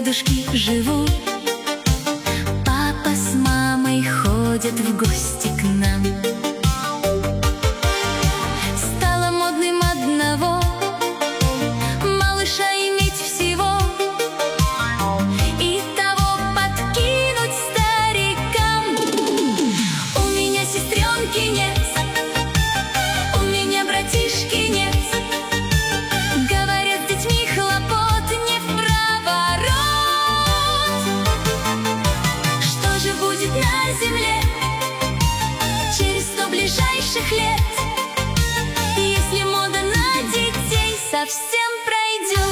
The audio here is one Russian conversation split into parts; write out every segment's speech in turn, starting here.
дедушки живут. Папа с мамой ходят в гости к нам. Стало модным одного малыша иметь всего, и того подкинуть старикам. У меня сестренки нет, у меня братишки нет. Говорят, с детьми хлопот не в проворот. Что же будет на земле через 100 ближайших лет, если мода на детей совсем пройдет?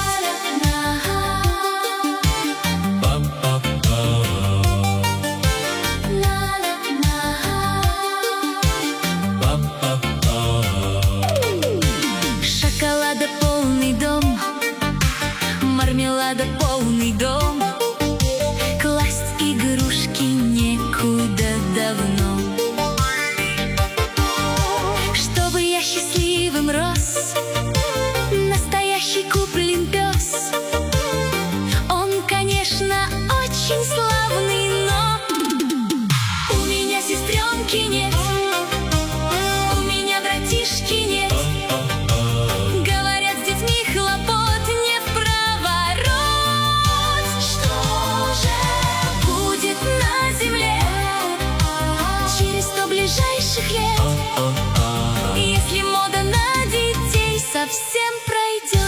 Шоколада полный дом, мармелада полный дом, класть игрушки некуда давно. Чтобы я счастливым рос, настоящий куплен пес. Он, конечно, очень славный, но у меня сестренки нет, у меня братишки нет. Говорят, с детьми хлопот не в проворот. Что же будет на земле через 100 ближайших лет, если мода на детей совсем пройдет?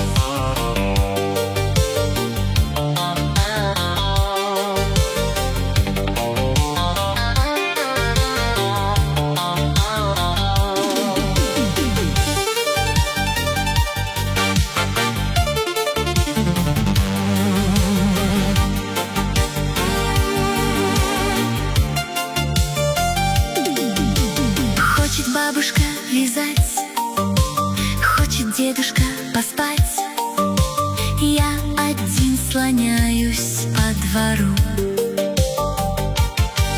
Хочет бабушка вязать, хочет дедушка поспать. Я один слоняюсь по двору.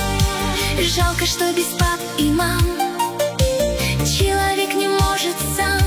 Жалко, что без пап и мам человек не может сам